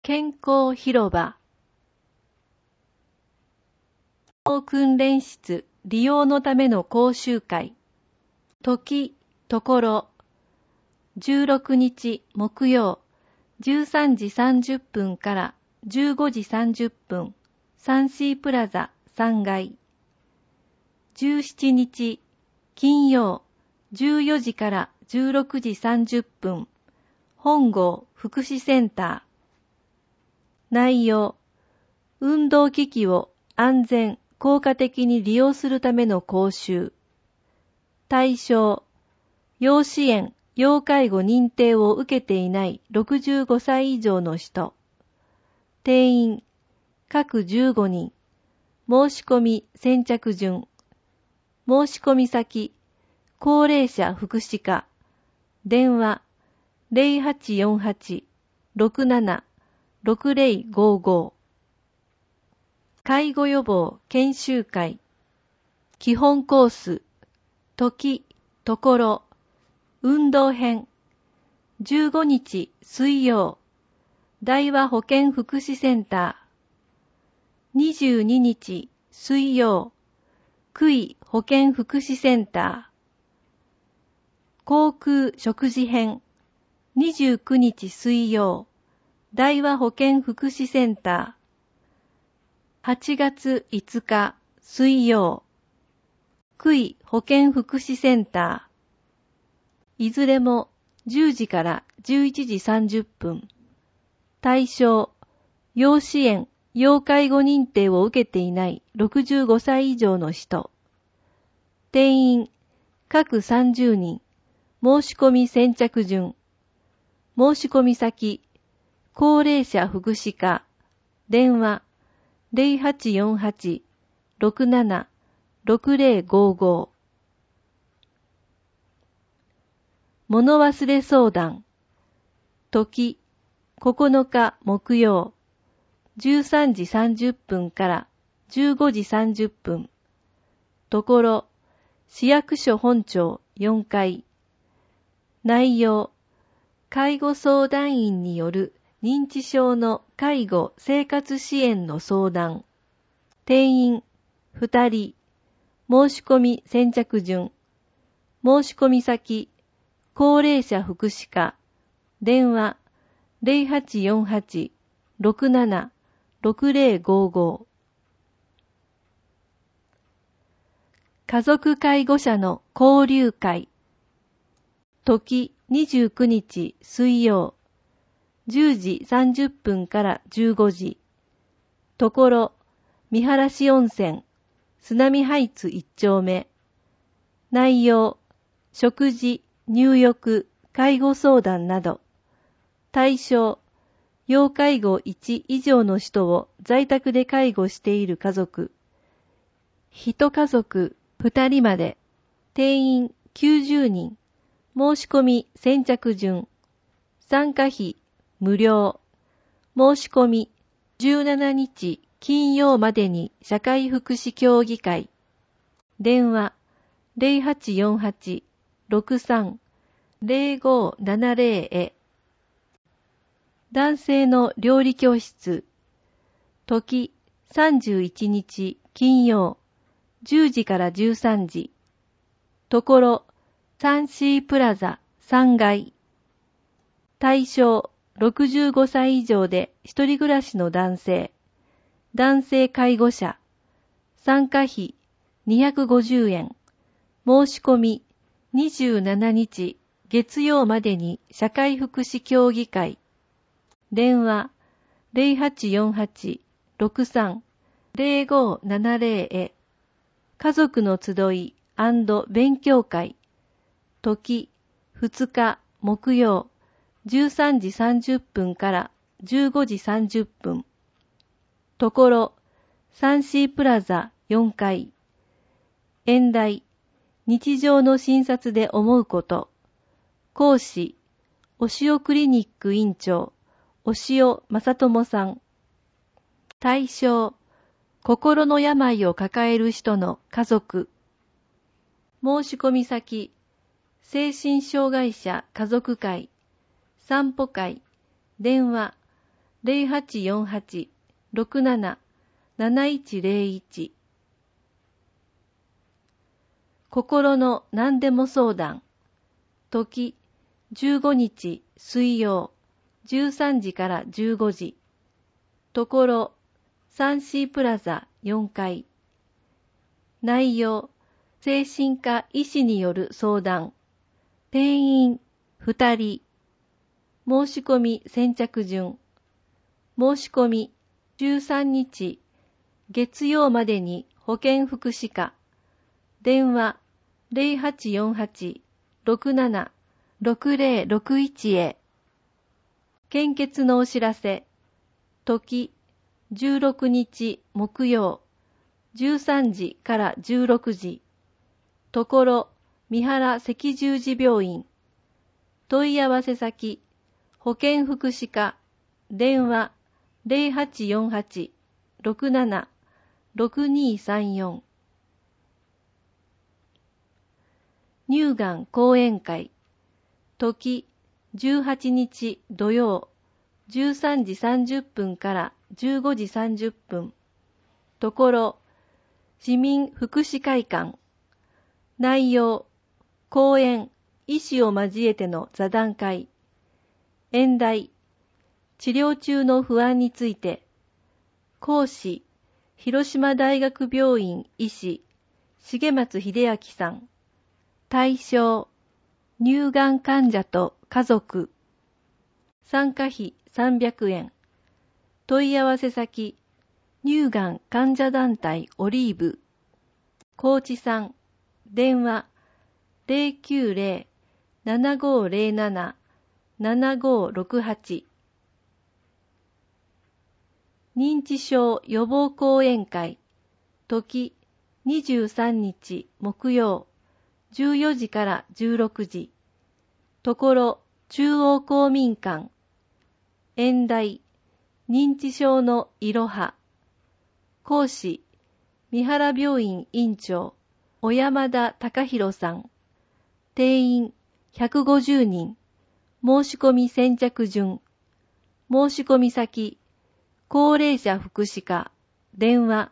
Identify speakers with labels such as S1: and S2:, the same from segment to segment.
S1: 健康広場。訓練室利用のための講習会。時、ところ。16日木曜、13時30分から15時30分、サンシープラザ3階。17日金曜、14時から16時30分、本郷福祉センター。内容、運動機器を安全・効果的に利用するための講習。対象、要支援・要介護認定を受けていない65歳以上の人。定員、各15人。申し込み先着順。申し込み先、高齢者福祉課。電話、0848-67-6055。介護予防研修会。基本コース。時、ところ。運動編。15日水曜。大和保健福祉センター。22日水曜。久井保健福祉センター。航空食事編。29日水曜。大和保健福祉センター。8月5日水曜。久井保健福祉センター。いずれも10時から11時30分。対象、要支援・要介護認定を受けていない65歳以上の人。定員、各30人。申し込み先着順。申し込み先、高齢者福祉課。電話、0848-67-6055。物忘れ相談。時、9日木曜、13時30分から15時30分。ところ、市役所本庁4階。内容、介護相談員による認知症の介護生活支援の相談。定員、2人。申し込み先着順。申し込み先、高齢者福祉課。電話、0848-67-6055。家族介護者の交流会。時29日水曜。10時30分から15時。ところ、見晴温泉、須波ハイツ1丁目。内容、食事、入浴、介護相談など。対象、要介護1以上の人を在宅で介護している家族。1家族2人まで。定員90人。申し込み先着順。参加費無料。申し込み17日金曜までに社会福祉協議会。電話0848-63-0570へ。男性の料理教室。時31日金曜。10時から13時。ところ、サンシープラザ3階。対象、65歳以上で一人暮らしの男性。男性介護者。参加費250円。申し込み27日月曜までに社会福祉協議会。電話0848-63-0570へ。家族の集い&勉強会。時2日木曜13時30分から15時30分。ところ、サンシープラザ4階。演題、日常の診察で思うこと。講師、お塩クリニック院長、お塩正智さん。対象、心の病を抱える人の家族。申し込み先、精神障害者家族会、散歩会、電話 0848-67-7101。心の何でも相談。時、15日水曜、13時から15時。ところ、3C プラザ4階。内容、精神科医師による相談。定員2人。申し込み先着順。申し込み13日月曜までに保健福祉課。電話0848-67-6061へ。献血のお知らせ。時16日木曜13時から16時。ところ三原赤十字病院。問い合わせ先保健福祉課。電話0848-67-6234。乳がん講演会。時18日土曜13時30分から15時30分。ところ市民福祉会館。内容、講演、医師を交えての座談会。演題、治療中の不安について。講師、広島大学病院医師、重松秀明さん。対象、乳がん患者と家族。参加費300円。問い合わせ先、乳がん患者団体オリーブ。高知さん。電話090-7507-7568。認知症予防講演会。時23日木曜14時から16時。ところ中央公民館。演題、認知症のいろは。講師、三原病院院長小山田隆弘さん。定員150人。申し込み先着順。申し込み先、高齢者福祉課。電話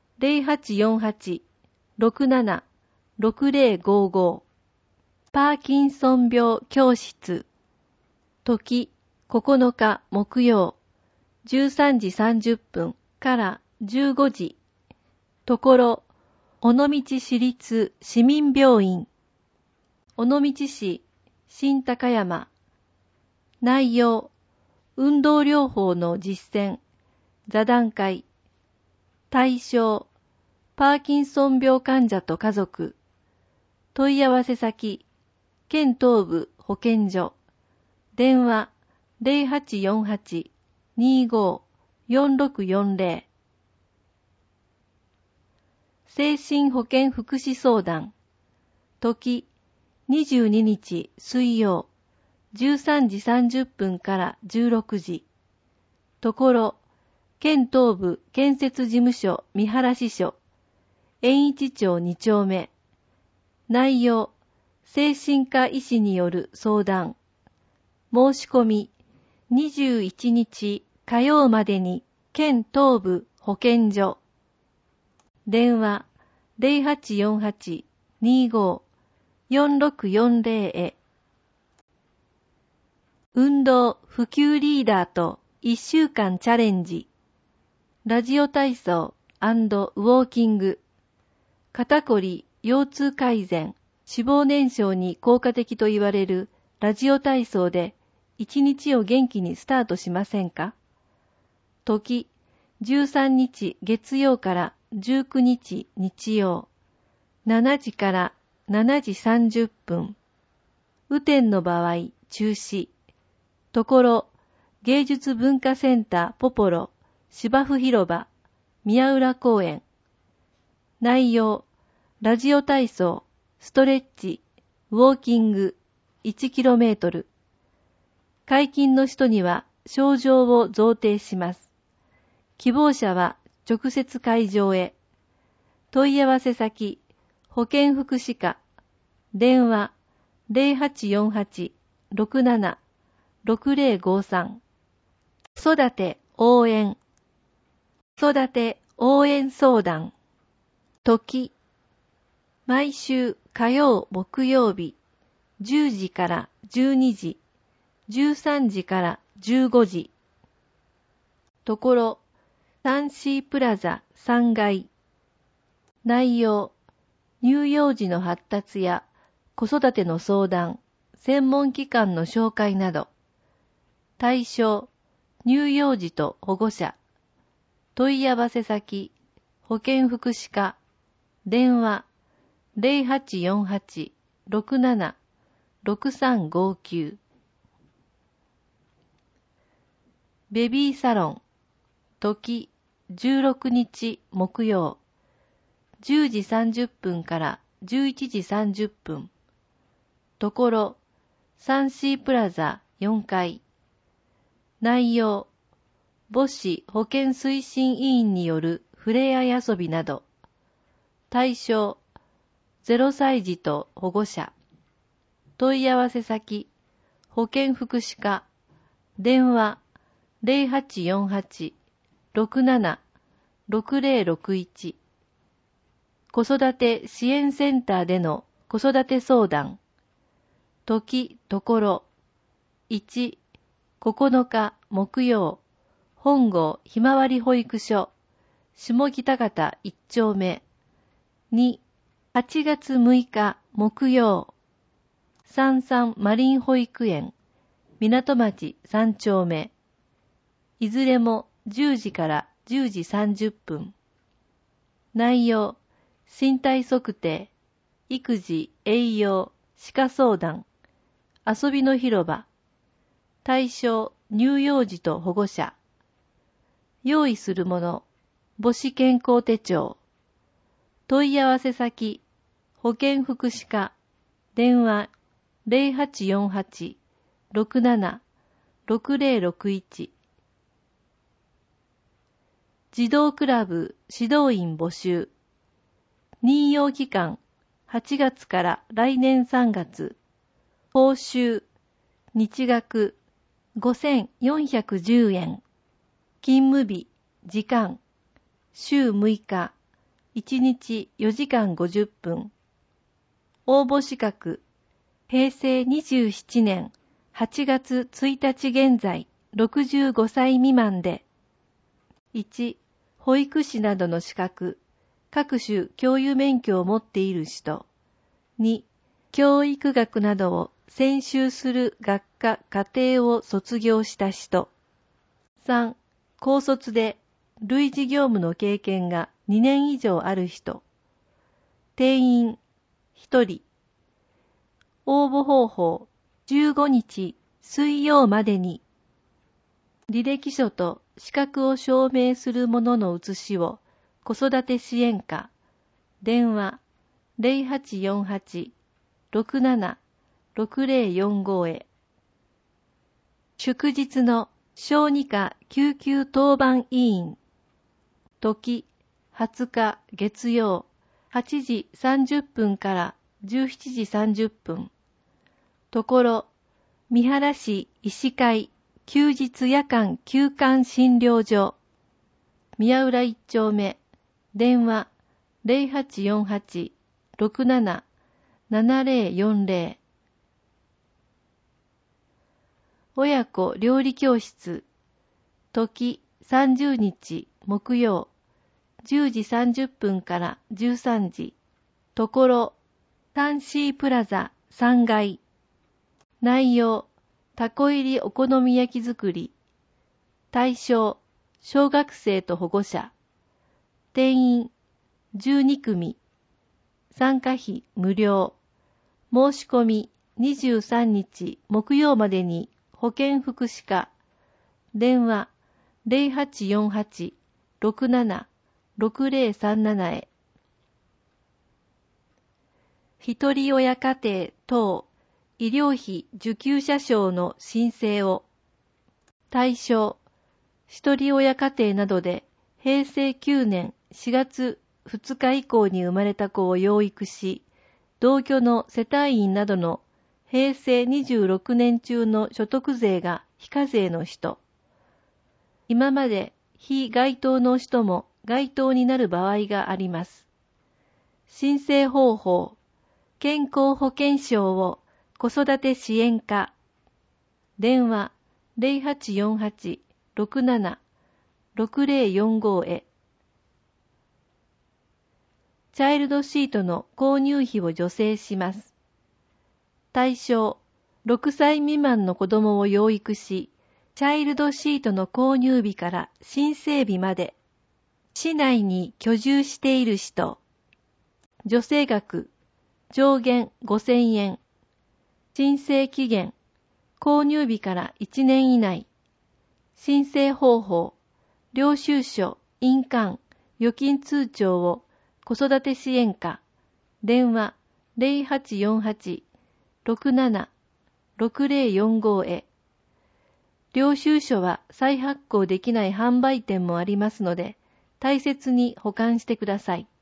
S1: 0848-67-6055。パーキンソン病教室。時9日木曜13時30分から15時。ところ尾道市立市民病院。尾道市新高山。内容、運動療法の実践。座談会。対象、パーキンソン病患者と家族。問い合わせ先、県東部保健所。電話0848-25-4640。精神保健福祉相談。時22日水曜13時30分から16時。ところ県東部建設事務所三原支所円一町2丁目。内容、精神科医師による相談。申し込み21日火曜までに県東部保健所。電話0848-25-4640へ。運動普及リーダーと1週間チャレンジ。ラジオ体操&ウォーキング。肩こり、腰痛改善、脂肪燃焼に効果的と言われるラジオ体操で1日を元気にスタートしませんか？時13日月曜から19日日曜7時から7時30分。雨天の場合中止。ところ芸術文化センターポポロ芝生広場宮浦公園。内容、ラジオ体操、ストレッチ、ウォーキング 1km。解禁の人には賞状を贈呈します。希望者は直接会場へ。問い合わせ先、保健福祉課。電話0848-67-6053。 子育て応援、子育て応援相談、時、毎週火曜木曜日、10時から12時、13時から15時。ところ、3C プラザ3階。内容、乳幼児の発達や子育ての相談、専門機関の紹介など。対象、乳幼児と保護者。問い合わせ先、保健福祉課。電話、0848-67-6359。ベビーサロン、時16日木曜、10時30分から11時30分。ところ、3C プラザ4階。内容、母子保健推進委員によるふれあい遊びなど。対象、0歳児と保護者。問い合わせ先、保健福祉課。電話、0848-67-6061。子育て支援センターでの子育て相談。時、ところ。1、9日木曜、本郷ひまわり保育所、下北方1丁目。2、8月6日木曜、三々マリン保育園、港町3丁目。いずれも10時から10時30分。内容、身体測定、育児、栄養、歯科相談、遊びの広場。対象、乳幼児と保護者。用意するもの、母子健康手帳。問い合わせ先、保健福祉課。電話、0848-67-6061。児童クラブ指導員募集。任用期間、8月から来年3月。報酬、日額、5410円。勤務日、時間、週6日、1日4時間50分。応募資格、平成27年8月1日現在65歳未満で。1、保育士などの資格、各種教諭免許を持っている人。2、教育学などを専修する学科課程を卒業した人。3、高卒で類似業務の経験が2年以上ある人。定員1人。応募方法、15日水曜までに。履歴書と資格を証明するものの写しを子育て支援課。電話0848-67-6045へ。祝日の小児科救急当番委員。時20日月曜8時30分から17時30分。ところ、三原市医師会休日夜間休館診療所。宮浦1丁目。電話0848-67-7040。親子料理教室。時30日木曜10時30分から13時。ところ、3C プラザ3階。内容、タコ入りお好み焼き作り。対象、小学生と保護者。定員、12組。参加費無料。申し込み23日木曜までに保健福祉課。電話0848-67-6037へ。一人親家庭等医療費受給者証の申請を。対象、一人親家庭などで平成9年4月2日以降に生まれた子を養育し、同居の世帯員などの平成26年中の所得税が非課税の人。 今まで非該当の人も該当になる場合があります。申請方法、健康保険証を子育て支援課、電話 0848-67-6045 へ。チャイルドシートの購入費を助成します。対象、6歳未満の子供を養育し、チャイルドシートの購入日から申請日まで、市内に居住している人、助成額、上限5000円、申請期限、購入日から1年以内、申請方法、領収書、印鑑、預金通帳を子育て支援課、電話 0848-67-6045 へ。領収書は再発行できない販売店もありますので、大切に保管してください。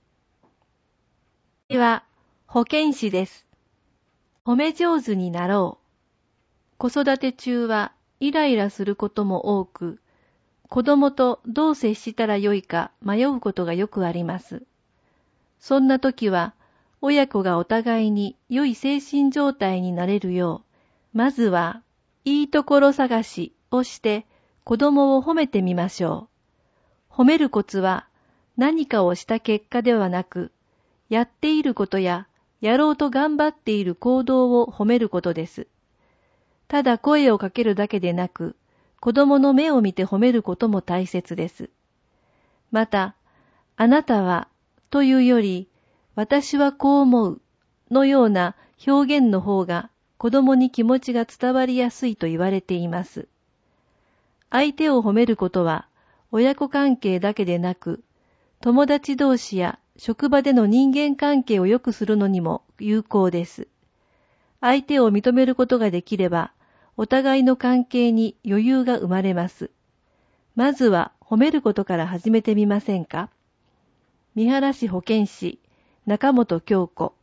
S1: 次は、保健師です。褒め上手になろう。子育て中はイライラすることも多く、子供とどう接したらよいか迷うことがよくあります。そんな時は、親子がお互いに良い精神状態になれるよう、まずは、いいところ探しをして子供を褒めてみましょう。褒めるコツは何かをした結果ではなく、やっていることややろうと頑張っている行動を褒めることです。ただ声をかけるだけでなく、子供の目を見て褒めることも大切です。また、あなたはというより、私はこう思うのような表現の方が子供に気持ちが伝わりやすいと言われています。相手を褒めることは親子関係だけでなく、友達同士や職場での人間関係を良くするのにも有効です。相手を認めることができれば、お互いの関係に余裕が生まれます。まずは褒めることから始めてみませんか？三原市保健師、中本京子。